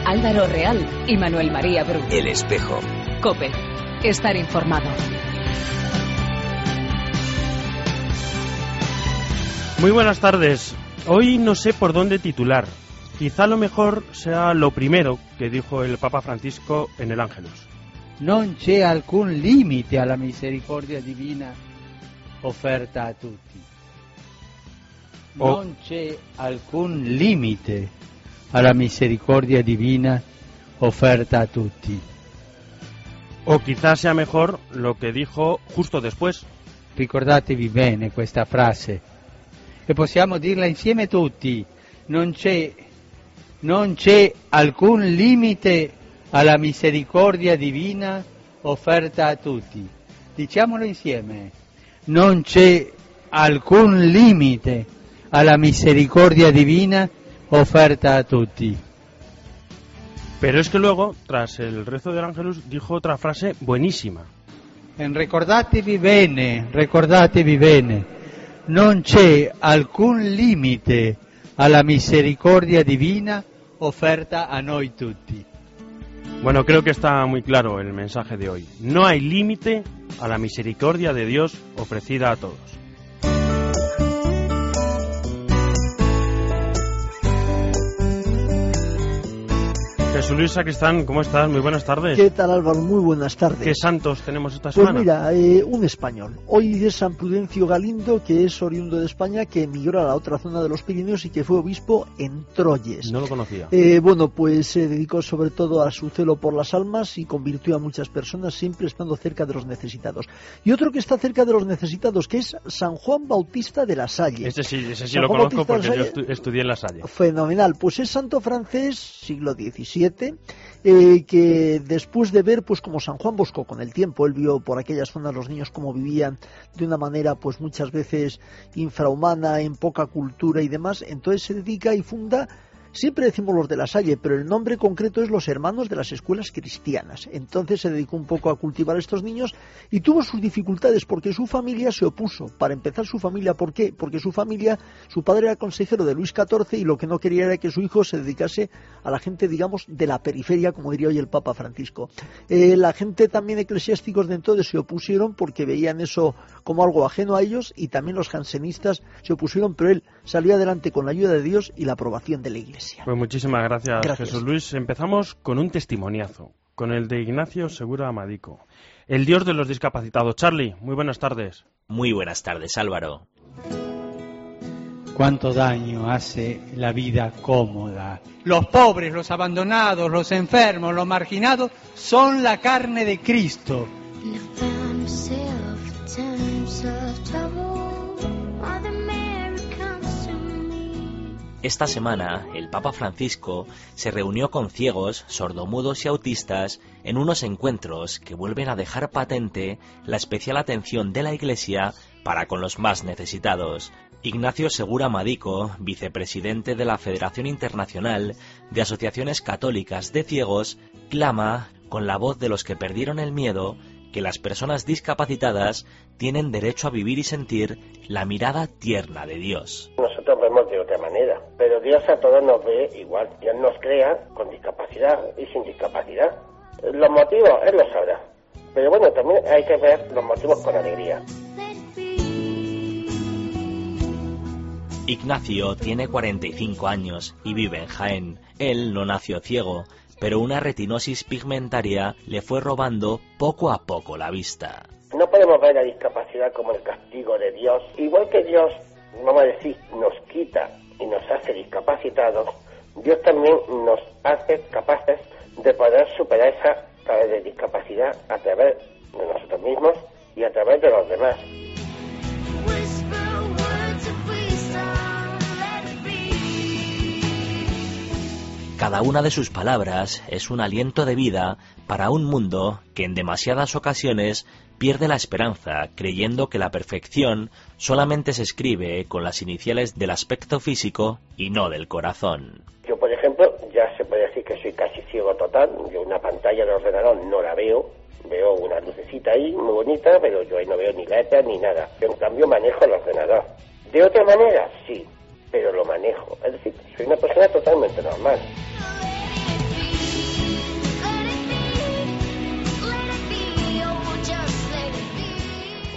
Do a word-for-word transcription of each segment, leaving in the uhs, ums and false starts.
Álvaro Real y Manuel María Bru. El Espejo. COPE. Estar informado. Muy buenas tardes. Hoy no sé por dónde titular. Quizá lo mejor sea lo primero que dijo el Papa Francisco en el Ángelus. Non c'è alcun limite alla misericordia divina offerta a tutti. Non c'è alcun limite alla misericordia divina offerta a tutti. O quizás sea mejor lo que dijo justo después. Ricordatevi bene questa frase e possiamo dirla insieme tutti. Non c'è, non c'è alcun limite alla misericordia divina offerta a tutti. Diciamolo insieme. Non c'è alcun limite alla misericordia divina offerta a tutti. Pero es que luego, tras el rezo del Ángelus, dijo otra frase buenísima. En ricordatevi bene, ricordatevi bene. Non c'è alcun limite alla misericordia divina offerta a noi tutti. Bueno, creo que está muy claro el mensaje de hoy. No hay límite a la misericordia de Dios ofrecida a todos. Jesús Luis Sacristán, ¿cómo estás? Muy buenas tardes. ¿Qué tal, Álvaro? Muy buenas tardes. ¿Qué santos tenemos esta pues semana? Pues mira, eh, un español. Hoy es San Prudencio Galindo, que es oriundo de España, que emigró a la otra zona de los Pirineos y que fue obispo en Troyes. No lo conocía. Eh, bueno, pues se dedicó sobre todo a su celo por las almas y convirtió a muchas personas, siempre estando cerca de los necesitados. Y otro que está cerca de los necesitados, que es San Juan Bautista de la Salle. Ese sí, ese sí lo conozco porque yo estu estudié en la Salle. Fenomenal. Pues es santo francés, siglo diecisiete. Eh, que después de ver, pues como San Juan Bosco con el tiempo, él vio por aquellas zonas los niños como vivían de una manera pues muchas veces infrahumana, en poca cultura y demás, entonces se dedica y funda, siempre decimos los de la Salle, pero el nombre concreto es los Hermanos de las Escuelas Cristianas. Entonces se dedicó un poco a cultivar a estos niños y tuvo sus dificultades porque su familia se opuso. Para empezar, su familia, ¿por qué? Porque su familia, su padre era consejero de Luis catorce y lo que no quería era que su hijo se dedicase a la gente, digamos, de la periferia, como diría hoy el Papa Francisco. Eh, la gente también, eclesiásticos de entonces, se opusieron porque veían eso como algo ajeno a ellos, y también los jansenistas se opusieron, pero él salió adelante con la ayuda de Dios y la aprobación de la Iglesia. Pues muchísimas gracias, gracias, Jesús Luis. Empezamos con un testimoniazo, con el de Ignacio Segura Amadico, el Dios de los discapacitados. Charlie, muy buenas tardes. Muy buenas tardes, Álvaro. Cuánto daño hace la vida cómoda. Los pobres, los abandonados, los enfermos, los marginados son la carne de Cristo. Esta semana, el Papa Francisco se reunió con ciegos, sordomudos y autistas en unos encuentros que vuelven a dejar patente la especial atención de la Iglesia para con los más necesitados. Ignacio Segura Amadico, vicepresidente de la Federación Internacional de Asociaciones Católicas de Ciegos, clama con la voz de los que perdieron el miedo que las personas discapacitadas tienen derecho a vivir y sentir la mirada tierna de Dios. Nosotros vemos de otra manera, pero Dios a todos nos ve igual. Dios nos crea con discapacidad y sin discapacidad. Los motivos, Él los sabrá. Pero bueno, también hay que ver los motivos con alegría. Ignacio tiene cuarenta y cinco años y vive en Jaén. Él no nació ciego, pero una retinosis pigmentaria le fue robando poco a poco la vista. No podemos ver la discapacidad como el castigo de Dios. Igual que Dios, vamos a decir, nos quita y nos hace discapacitados, Dios también nos hace capaces de poder superar esa de discapacidad a través de nosotros mismos y a través de los demás. Cada una de sus palabras es un aliento de vida para un mundo que en demasiadas ocasiones pierde la esperanza creyendo que la perfección solamente se escribe con las iniciales del aspecto físico y no del corazón. Yo, por ejemplo, ya se puede decir que soy casi ciego total. Yo una pantalla de ordenador no la veo, veo una lucecita ahí muy bonita, pero yo ahí no veo ni letras ni nada. Yo, en cambio, manejo el ordenador. De otra manera, sí, pero lo manejo. Es decir, soy una persona totalmente normal.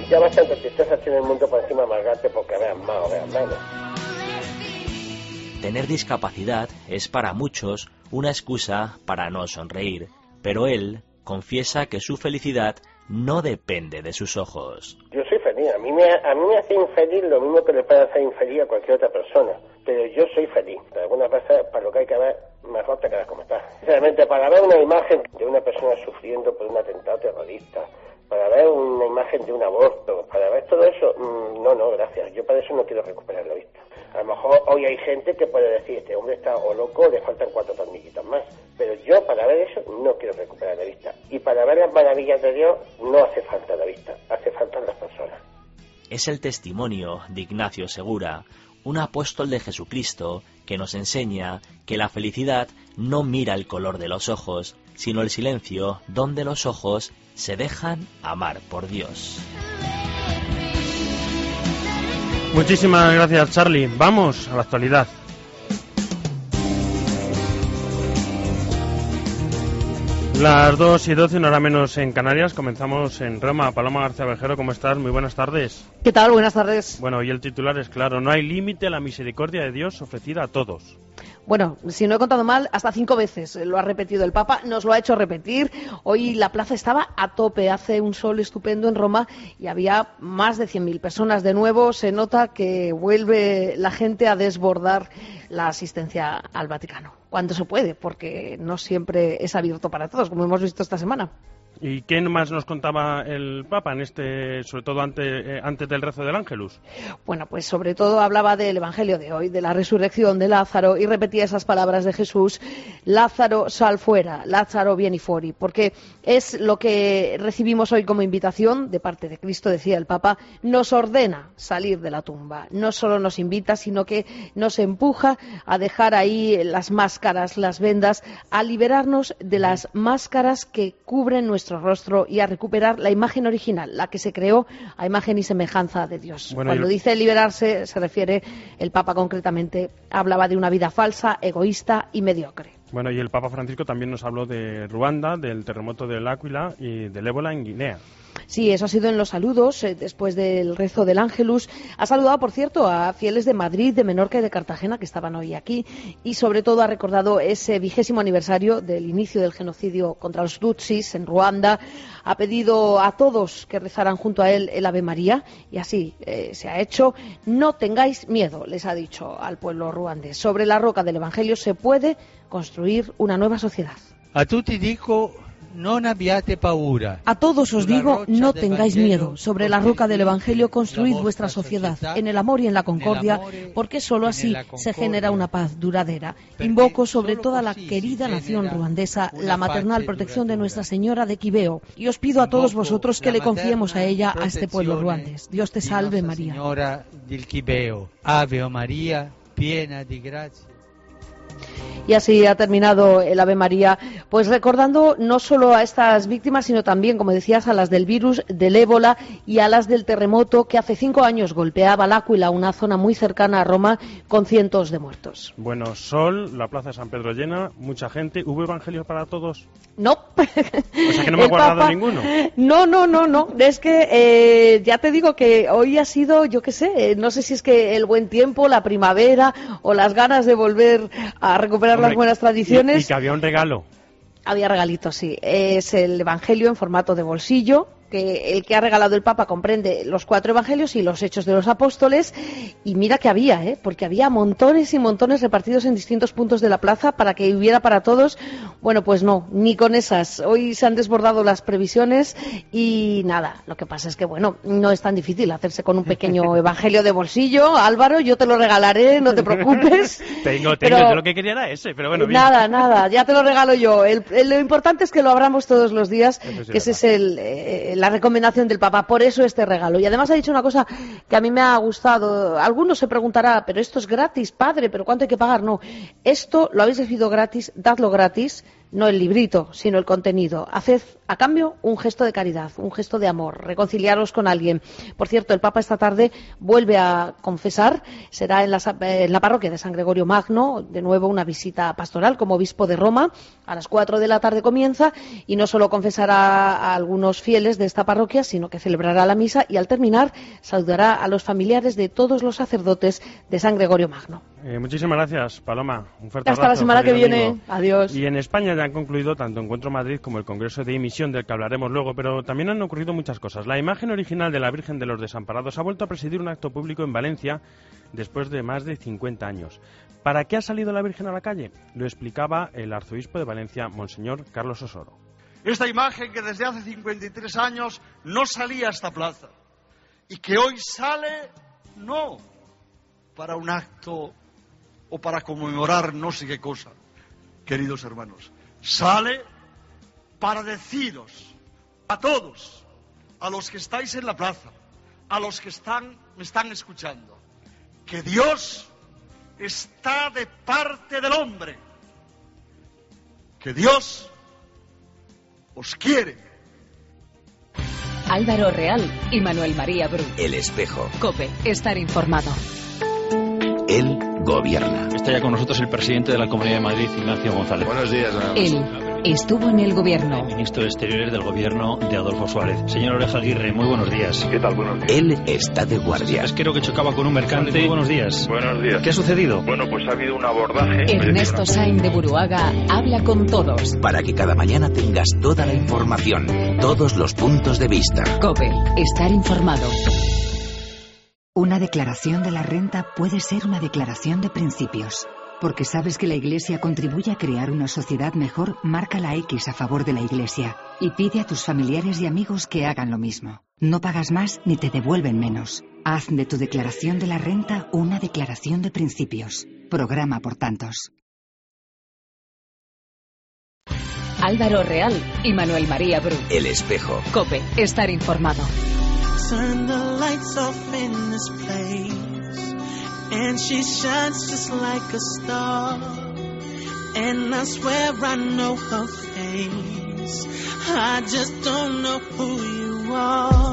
Ya bastante tristeza tiene el mundo por encima de amargarte porque vean más o vean menos. Tener discapacidad es para muchos una excusa para no sonreír, pero él confiesa que su felicidad no depende de sus ojos. Yo soy feliz, a mí me, a mí me hace infeliz lo mismo que le puede hacer infeliz a cualquier otra persona, pero yo soy feliz. Algunas veces, para lo que hay que ver, mejor te quedas como estás. Realmente, para ver una imagen de una persona sufriendo por un atentado terrorista, para ver una imagen de un aborto, para ver todo eso, mmm, no, no, gracias, yo para eso no quiero recuperar la vista. A lo mejor hoy hay gente que puede decir, este hombre está o loco, le faltan cuatro torniquitos más, pero yo para ver eso no quiero recuperar la vista. Y para ver las maravillas de Dios no hace falta la vista, hace falta las personas. Es el testimonio de Ignacio Segura, un apóstol de Jesucristo que nos enseña que la felicidad no mira el color de los ojos, sino el silencio donde los ojos se dejan amar por Dios. Muchísimas gracias, Charlie. Vamos a la actualidad. Las dos y doce, una hora menos en Canarias. Comenzamos en Roma. Paloma García Vejero, ¿cómo estás? Muy buenas tardes. ¿Qué tal? Buenas tardes. Bueno, y el titular es claro. No hay límite a la misericordia de Dios ofrecida a todos. Bueno, si no he contado mal, hasta cinco veces lo ha repetido el Papa, nos lo ha hecho repetir. Hoy la plaza estaba a tope, hace un sol estupendo en Roma y había más de cien mil personas. De nuevo se nota que vuelve la gente a desbordar la asistencia al Vaticano, cuando se puede, porque no siempre es abierto para todos, como hemos visto esta semana. ¿Y qué más nos contaba el Papa, en este, sobre todo antes, eh, antes del rezo del Ángelus? Bueno, pues sobre todo hablaba del Evangelio de hoy, de la resurrección de Lázaro, y repetía esas palabras de Jesús: Lázaro, sal fuera, Lázaro, vieni fuori, porque es lo que recibimos hoy como invitación de parte de Cristo, decía el Papa, nos ordena salir de la tumba. No solo nos invita, sino que nos empuja a dejar ahí las máscaras, las vendas, a liberarnos de las máscaras que cubren nuestro rostro y a recuperar la imagen original, la que se creó a imagen y semejanza de Dios. Bueno, Cuando yo... dice liberarse, se refiere, el Papa concretamente, hablaba de una vida falsa, egoísta y mediocre. Bueno, y el Papa Francisco también nos habló de Ruanda, del terremoto del Áquila y del ébola en Guinea. Sí, eso ha sido en los saludos, eh, después del rezo del Ángelus. Ha saludado, por cierto, a fieles de Madrid, de Menorca y de Cartagena, que estaban hoy aquí, y sobre todo ha recordado ese vigésimo aniversario del inicio del genocidio contra los Tutsis en Ruanda. Ha pedido a todos que rezaran junto a él el Ave María, y así eh, se ha hecho. No tengáis miedo, les ha dicho al pueblo ruandés. Sobre la roca del Evangelio se puede construir una nueva sociedad. A tutti dico... Non abbiate paura. A todos os digo, no tengáis miedo. Sobre la roca del Evangelio construid vuestra sociedad, en el amor y en la concordia, porque solo así se genera una paz duradera. Invoco sobre toda la querida nación ruandesa la maternal protección de Nuestra Señora de Quibeo, y os pido a todos vosotros que le confiemos a ella, a este pueblo ruandés. Dios te salve, María. Señora del Quibeo, Ave María, piena de gracia. Y así ha terminado el Ave María, pues recordando no solo a estas víctimas, sino también, como decías, a las del virus, del ébola y a las del terremoto que hace cinco años golpeaba el Áquila, una zona muy cercana a Roma, con cientos de muertos. Bueno, sol, la plaza de San Pedro llena, mucha gente. ¿Hubo evangelios para todos? No. O sea que no me he guardado Papa... ninguno. No, no, no, no. Es que eh, ya te digo que hoy ha sido, yo qué sé, no sé si es que el buen tiempo, la primavera o las ganas de volver a recuperar Hombre, las buenas tradiciones. Y, y que había un regalo. Había regalitos, sí. Es el Evangelio en formato de bolsillo, que el que ha regalado el Papa comprende los cuatro evangelios y los hechos de los apóstoles, y mira que había, ¿eh? porque había montones y montones repartidos en distintos puntos de la plaza para que hubiera para todos. Bueno, pues no, ni con esas. Hoy se han desbordado las previsiones y nada, lo que pasa es que, bueno, no es tan difícil hacerse con un pequeño evangelio de bolsillo. Álvaro, yo te lo regalaré, no te preocupes. tengo, tengo, pero, yo lo que quería era ese, pero bueno. Bien. Nada, nada, ya te lo regalo yo. El, el, lo importante es que lo abramos todos los días, sí, que ese es el... Eh, la recomendación del Papa, por eso este regalo. Y además ha dicho una cosa que a mí me ha gustado. Algunos se preguntará, pero esto es gratis, padre, pero ¿cuánto hay que pagar? No, esto lo habéis recibido gratis, dadlo gratis, no el librito, sino el contenido. Haced a cambio un gesto de caridad, un gesto de amor, reconciliaros con alguien. Por cierto, el Papa esta tarde vuelve a confesar, será en la, en la parroquia de San Gregorio Magno, de nuevo una visita pastoral como obispo de Roma. A las cuatro de la tarde comienza y no solo confesará a algunos fieles de esta parroquia, sino que celebrará la misa y al terminar saludará a los familiares de todos los sacerdotes de San Gregorio Magno. Eh, muchísimas gracias, Paloma. Un fuerte Hasta abrazo. la semana que Feliz viene. domingo. Adiós. Y en España ya han concluido tanto Encuentro Madrid como el Congreso de Dimisión, del que hablaremos luego, pero también han ocurrido muchas cosas. La imagen original de la Virgen de los Desamparados ha vuelto a presidir un acto público en Valencia después de más de cincuenta años. ¿Para qué ha salido la Virgen a la calle? Lo explicaba el arzobispo de Valencia, Monseñor Carlos Osoro. Esta imagen que desde hace cincuenta y tres años no salía a esta plaza y que hoy sale, no para un acto o para conmemorar no sé qué cosa, queridos hermanos, sale para deciros a todos, a los que estáis en la plaza, a los que están, me están escuchando, que Dios está de parte del hombre, que Dios os quiere. Álvaro Real y Manuel María Bru. El Espejo. COPE. Estar informado. Él gobierna. Está ya con nosotros el presidente de la Comunidad de Madrid, Ignacio González. Buenos días. Él estuvo en el gobierno. El ministro de Exteriores del gobierno de Adolfo Suárez. Señor Oreja Aguirre, muy buenos días. ¿Qué tal? Buenos días. Él está de guardia. Es creo que chocaba con un mercante. Muy buenos días. Buenos días. ¿Qué ha sucedido? Bueno, pues ha habido un abordaje. Ernesto Sainz de Buruaga habla con todos. Para que cada mañana tengas toda la información, todos los puntos de vista. COPE. Estar informado. Una declaración de la renta puede ser una declaración de principios. Porque sabes que la Iglesia contribuye a crear una sociedad mejor, marca la X a favor de la Iglesia y pide a tus familiares y amigos que hagan lo mismo. No pagas más ni te devuelven menos. Haz de tu declaración de la renta una declaración de principios. Programa por tantos. Álvaro Real y Manuel María Bru. El Espejo. COPE. Estar informado. Turn the lights off in this place, and she shines just like a star, and I swear I know her face, I just don't know who you are.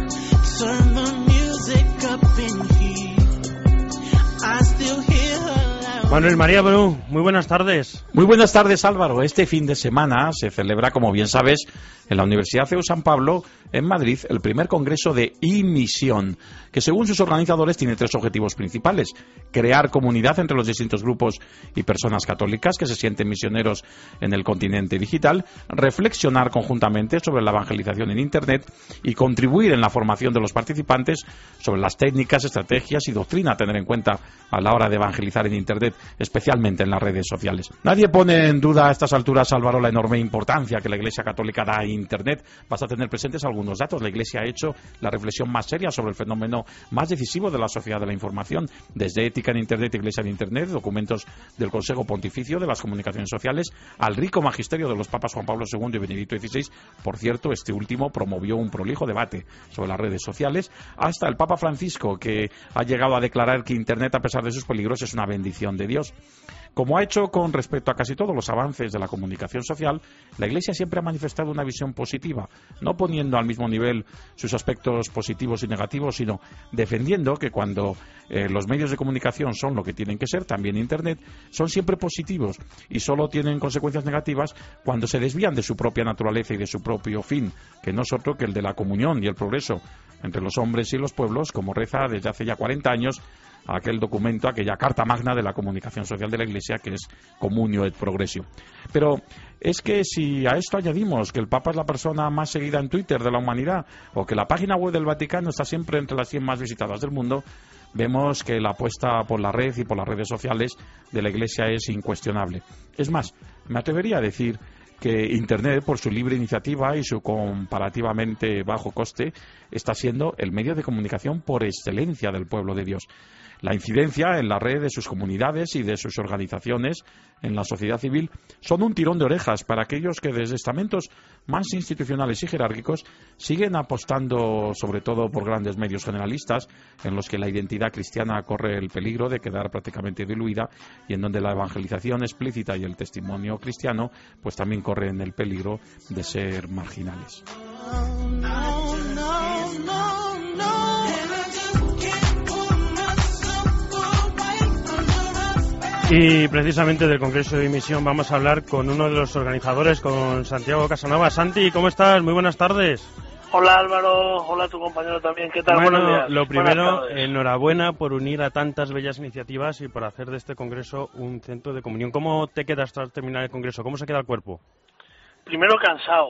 Turn the music up in here, I still hear her. Manuel María Bru, muy buenas tardes. Muy buenas tardes, Álvaro. Este fin de semana se celebra, como bien sabes, en la Universidad C E U San Pablo, en Madrid, el primer congreso de I-Misión, que según sus organizadores tiene tres objetivos principales: crear comunidad entre los distintos grupos y personas católicas que se sienten misioneros en el continente digital, reflexionar conjuntamente sobre la evangelización en Internet y contribuir en la formación de los participantes sobre las técnicas, estrategias y doctrina a tener en cuenta a la hora de evangelizar en Internet, especialmente en las redes sociales. Nadie pone en duda a estas alturas, Álvaro, la enorme importancia que la Iglesia Católica da a Internet. Vas a tener presentes algunos datos. La Iglesia ha hecho la reflexión más seria sobre el fenómeno más decisivo de la sociedad de la información, desde Ética en Internet, Iglesia en Internet, documentos del Consejo Pontificio de las Comunicaciones Sociales, al rico magisterio de los papas Juan Pablo segundo y Benedicto dieciséis. Por cierto, este último promovió un prolijo debate sobre las redes sociales, hasta el Papa Francisco, que ha llegado a declarar que Internet, a pesar de sus peligros, es una bendición de Dios. Como ha hecho con respecto a casi todos los avances de la comunicación social, la Iglesia siempre ha manifestado una visión positiva, no poniendo al mismo nivel sus aspectos positivos y negativos, sino defendiendo que cuando eh, los medios de comunicación son lo que tienen que ser, también Internet, son siempre positivos y solo tienen consecuencias negativas cuando se desvían de su propia naturaleza y de su propio fin, que no es otro que el de la comunión y el progreso entre los hombres y los pueblos, como reza desde hace ya cuarenta años aquel documento, aquella carta magna de la comunicación social de la Iglesia, que es Communio et Progressio. Pero es que si a esto añadimos que el Papa es la persona más seguida en Twitter de la humanidad, o que la página web del Vaticano está siempre entre las cien más visitadas del mundo, vemos que la apuesta por la red y por las redes sociales de la Iglesia es incuestionable. Es más, me atrevería a decir que Internet, por su libre iniciativa y su comparativamente bajo coste, está siendo el medio de comunicación por excelencia del pueblo de Dios. La incidencia en la red de sus comunidades y de sus organizaciones en la sociedad civil son un tirón de orejas para aquellos que desde estamentos más institucionales y jerárquicos siguen apostando sobre todo por grandes medios generalistas en los que la identidad cristiana corre el peligro de quedar prácticamente diluida y en donde la evangelización explícita y el testimonio cristiano pues también corren el peligro de ser marginales. Y precisamente del Congreso de Dimisión vamos a hablar con uno de los organizadores, con Santiago Casanova. Santi, ¿cómo estás? Muy buenas tardes. Hola Álvaro, hola a tu compañero también. ¿Qué tal? Bueno, Buenos días. Lo primero, enhorabuena por unir a tantas bellas iniciativas y por hacer de este Congreso un centro de comunión. ¿Cómo te quedas tras terminar el Congreso? ¿Cómo se queda el cuerpo? Primero cansado.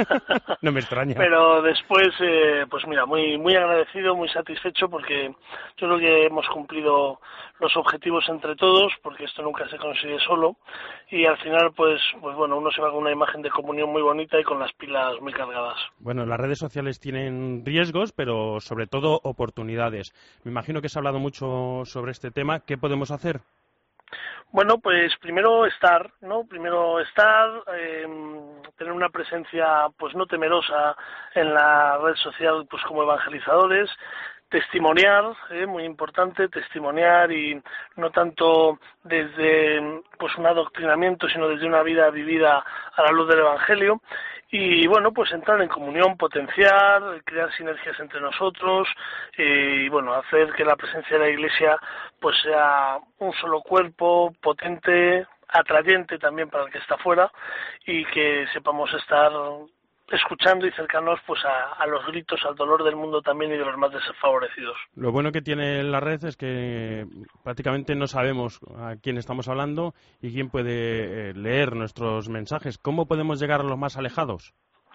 No me extraña. Pero después, eh, pues mira, muy muy agradecido, muy satisfecho porque yo creo que hemos cumplido los objetivos entre todos, porque esto nunca se consigue solo, y al final, pues pues bueno, uno se va con una imagen de comunión muy bonita y con las pilas muy cargadas. Bueno, las redes sociales tienen riesgos, pero sobre todo oportunidades. Me imagino que se ha hablado mucho sobre este tema. ¿Qué podemos hacer? Bueno, pues primero estar, ¿no? Primero estar, eh, tener una presencia, pues no temerosa en la red social, pues como evangelizadores, testimoniar, eh, muy importante, testimoniar y no tanto desde pues un adoctrinamiento, sino desde una vida vivida a la luz del Evangelio. Y bueno, pues entrar en comunión, potenciar, crear sinergias entre nosotros eh, y bueno, hacer que la presencia de la Iglesia pues sea un solo cuerpo, potente, atrayente también para el que está fuera y que sepamos estar escuchando y cercanos pues a, a los gritos, al dolor del mundo también y de los más desfavorecidos. Lo bueno que tiene la red es que prácticamente no sabemos a quién estamos hablando y quién puede leer nuestros mensajes. ¿Cómo podemos llegar a los más alejados?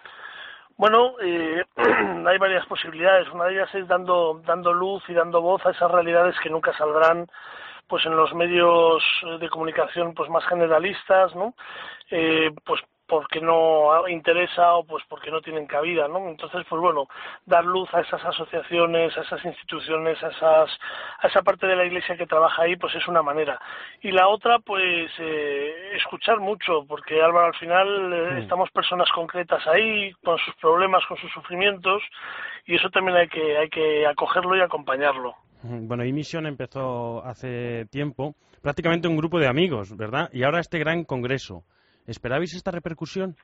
Bueno, eh, hay varias posibilidades. Una de ellas es dando, dando luz y dando voz a esas realidades que nunca saldrán pues en los medios de comunicación pues más generalistas, ¿no? Eh, pues porque no interesa o pues porque no tienen cabida, ¿no? Entonces, pues bueno, dar luz a esas asociaciones, a esas instituciones, a esas a esa parte de la Iglesia que trabaja ahí, pues es una manera. Y la otra, pues eh, escuchar mucho, porque Álvaro, al final eh, sí. estamos personas concretas ahí, con sus problemas, con sus sufrimientos, y eso también hay que hay que acogerlo y acompañarlo. Bueno, iMisión empezó hace tiempo, prácticamente un grupo de amigos, ¿verdad? Y ahora este gran congreso. ¿Esperabais esta repercusión?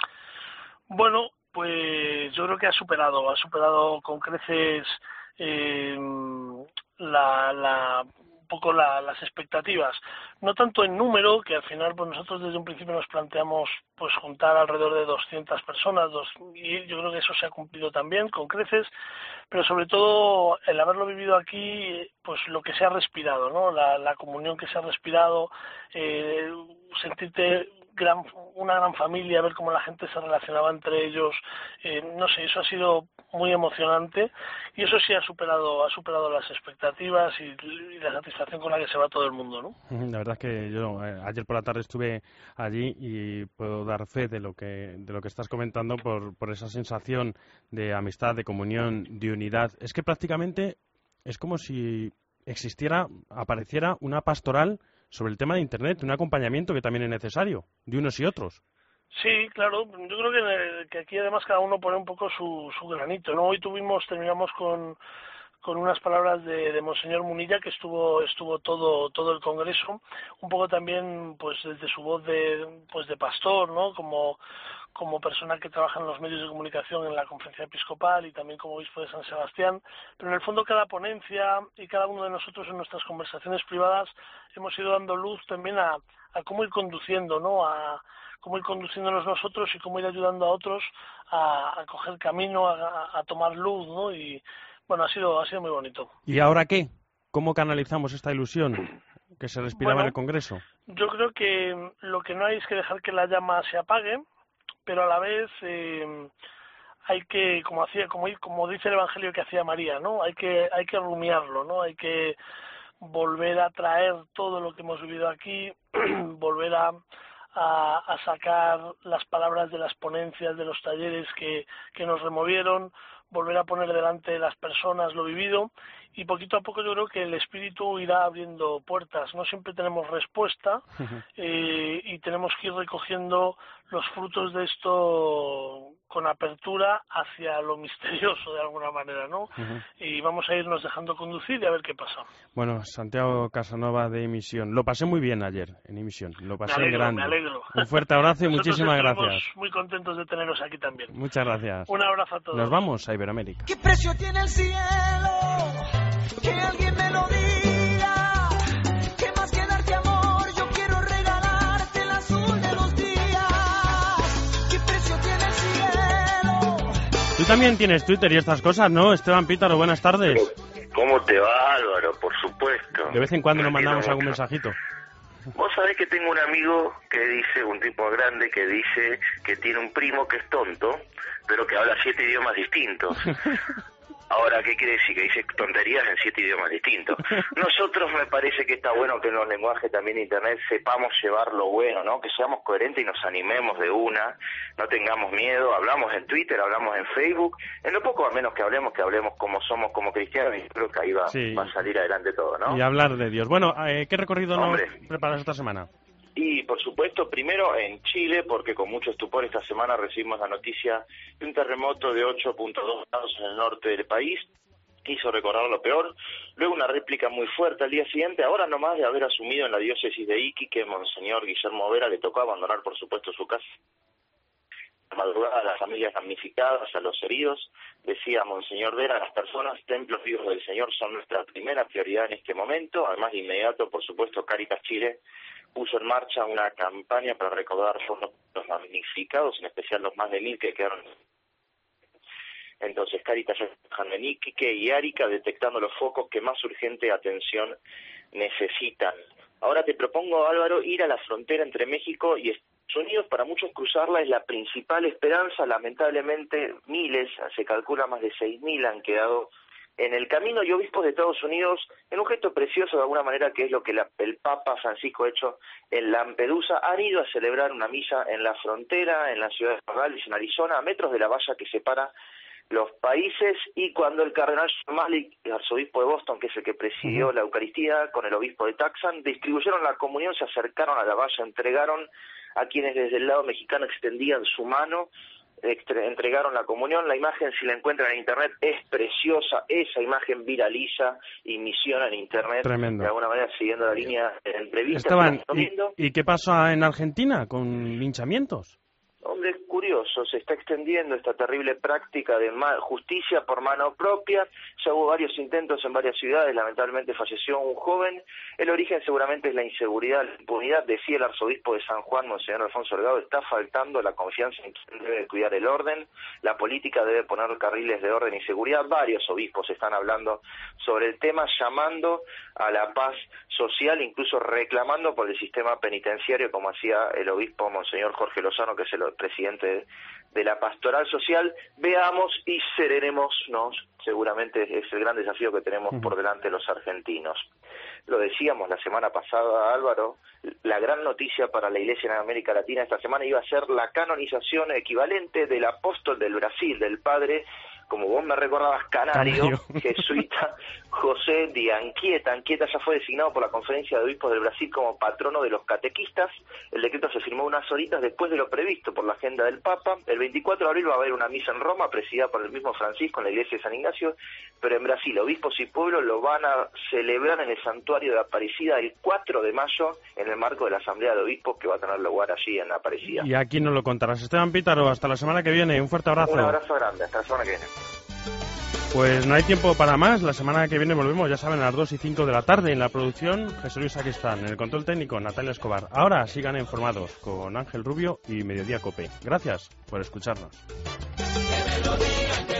Bueno, pues yo creo que ha superado, ha superado con creces eh, la, la, un poco la, las expectativas. No tanto en número, que al final pues nosotros desde un principio nos planteamos pues juntar alrededor de doscientas personas, dos, y yo creo que eso se ha cumplido también con creces, pero sobre todo el haberlo vivido aquí, pues lo que se ha respirado, ¿no? La, la comunión que se ha respirado, eh, sentirte Gran, una gran familia, ver cómo la gente se relacionaba entre ellos, eh, no sé, eso ha sido muy emocionante y eso sí ha superado ha superado las expectativas y, y la satisfacción con la que se va todo el mundo, ¿no? La verdad es que yo eh, ayer por la tarde estuve allí y puedo dar fe de lo que de lo que estás comentando por, por esa sensación de amistad, de comunión, de unidad. Es que prácticamente es como si existiera, apareciera una pastoral sobre el tema de Internet, un acompañamiento que también es necesario, de unos y otros. Sí, claro, yo creo que, que aquí además cada uno pone un poco su, su granito, ¿no? Hoy tuvimos, terminamos con, con unas palabras de, de Monseñor Munilla, que estuvo estuvo todo todo el congreso, un poco también pues desde su voz de pues de pastor, ¿no? Como como persona que trabaja en los medios de comunicación en la Conferencia Episcopal y también como obispo de San Sebastián, pero en el fondo cada ponencia y cada uno de nosotros en nuestras conversaciones privadas hemos ido dando luz también a, a cómo ir conduciendo, ¿no? A cómo ir conduciéndonos nosotros y cómo ir ayudando a otros a, a coger camino, a, a tomar luz, ¿no? Y bueno, ha sido ha sido muy bonito. ¿Y ahora qué? ¿Cómo canalizamos esta ilusión que se respiraba bueno, en el Congreso? Yo creo que lo que no hay es que dejar que la llama se apague, pero a la vez eh, hay que, como hacía, como, como dice el Evangelio que hacía María, ¿no? Hay que hay que rumiarlo, ¿no? Hay que volver a traer todo lo que hemos vivido aquí, volver a, a, a sacar las palabras de las ponencias, de los talleres que, que nos removieron, volver a poner delante de las personas lo vivido, y poquito a poco yo creo que el espíritu irá abriendo puertas. No siempre tenemos respuesta eh, y tenemos que ir recogiendo los frutos de esto con apertura hacia lo misterioso de alguna manera, ¿no? Uh-huh. Y vamos a irnos dejando conducir y a ver qué pasa. Bueno, Santiago Casanova de Emisión, lo pasé muy bien ayer en Emisión, lo pasé me alegro, grande. Me alegro. Un fuerte abrazo y muchísimas gracias. Muy contentos de teneros aquí también. Muchas gracias. Un abrazo a todos. Nos vamos a Iberoamérica. ¿Qué precio tiene el cielo? Que alguien me lo diga. ¿Qué más que darte amor? Yo quiero regalarte el azul de los días. ¿Qué precio tiene el cielo? Tú también tienes Twitter y estas cosas, ¿no? Esteban Pítaro, buenas tardes. ¿Cómo te va, Álvaro? Por supuesto. De vez en cuando nos mandamos algún mensajito. Vos sabés que tengo un amigo que dice, un tipo grande que dice que tiene un primo que es tonto, pero que habla siete idiomas distintos. Ahora, ¿qué quiere decir? Que dice tonterías en siete idiomas distintos. Nosotros me parece que está bueno que en los lenguajes también de Internet sepamos llevar lo bueno, ¿no? Que seamos coherentes y nos animemos de una, no tengamos miedo, hablamos en Twitter, hablamos en Facebook, en lo poco al menos que hablemos, que hablemos como somos como cristianos, y creo que ahí va, sí. va a salir adelante todo, ¿no? Y hablar de Dios. Bueno, eh, ¿qué recorrido nos preparas esta semana? Y, por supuesto, primero en Chile, porque con mucho estupor esta semana recibimos la noticia de un terremoto de ocho punto dos grados en el norte del país, que hizo recordar lo peor. Luego una réplica muy fuerte al día siguiente, ahora nomás de haber asumido en la diócesis de Iquique, Monseñor Guillermo Vera le tocó abandonar, por supuesto, su casa. La madrugada a las familias damnificadas, a los heridos, decía Monseñor Vera, las personas, templos vivos del Señor, son nuestra primera prioridad en este momento. Además, de inmediato, por supuesto, Cáritas Chile puso en marcha una campaña para recaudar fondos los damnificados, en especial los más de mil que quedaron. Entonces, Cáritas en Iquique y Arica detectando los focos que más urgente atención necesitan. Ahora te propongo, Álvaro, ir a la frontera entre México y Estados Unidos. Para muchos cruzarla es la principal esperanza. Lamentablemente, miles, se calcula más de seis mil han quedado en el camino, y obispos de Estados Unidos, en un gesto precioso de alguna manera, que es lo que la, el Papa Francisco ha hecho en Lampedusa, han ido a celebrar una misa en la frontera, en la ciudad de Nogales, en Arizona, a metros de la valla que separa los países. Y cuando el cardenal Malik, el arzobispo de Boston, que es el que presidió uh-huh. la Eucaristía, con el obispo de Tucson, distribuyeron la comunión, se acercaron a la valla, entregaron a quienes desde el lado mexicano extendían su mano, entregaron la comunión. La imagen, si la encuentran en internet, es preciosa. Esa imagen viraliza y misiona en internet. Tremendo. De alguna manera, siguiendo la línea de la entrevista. Esteban, ¿y, ¿y qué pasa en Argentina con linchamientos? Hombre, curioso, se está extendiendo esta terrible práctica de justicia por mano propia. Ya hubo varios intentos en varias ciudades, lamentablemente falleció un joven. El origen seguramente es la inseguridad, la impunidad. Decía el arzobispo de San Juan, Monseñor Alfonso Delgado, está faltando la confianza en quien debe cuidar el orden. La política debe poner carriles de orden y seguridad. Varios obispos están hablando sobre el tema, llamando a la paz social, incluso reclamando por el sistema penitenciario, como hacía el obispo Monseñor Jorge Lozano, que es el presidente de la Pastoral Social. Veamos y serenémonos, seguramente es el gran desafío que tenemos por delante los argentinos. Lo decíamos la semana pasada, Álvaro, la gran noticia para la Iglesia en América Latina esta semana iba a ser la canonización equivalente del apóstol del Brasil, del padre, como vos me recordabas, canario, canario. jesuita José de Anchieta. Anchieta ya fue designado por la Conferencia de Obispos del Brasil como patrono de los catequistas. El decreto se firmó unas horitas después de lo previsto por la agenda del Papa. El veinticuatro de abril va a haber una misa en Roma, presidida por el mismo Francisco en la iglesia de San Ignacio, pero en Brasil obispos y pueblos lo van a celebrar en el santuario de Aparecida el cuatro de mayo, en el marco de la Asamblea de Obispos que va a tener lugar allí en Aparecida. Y aquí nos lo contarás. Esteban Pítaro, hasta la semana que viene. Un fuerte abrazo. Un abrazo grande, hasta la semana que viene. Pues no hay tiempo para más. La semana que viene volvemos, ya saben, a las dos y cinco de la tarde. En la producción, Jesús Luis Sacristán. En el control técnico, Natalia Escobar. Ahora sigan informados con Ángel Rubio y Mediodía Cope. Gracias por escucharnos.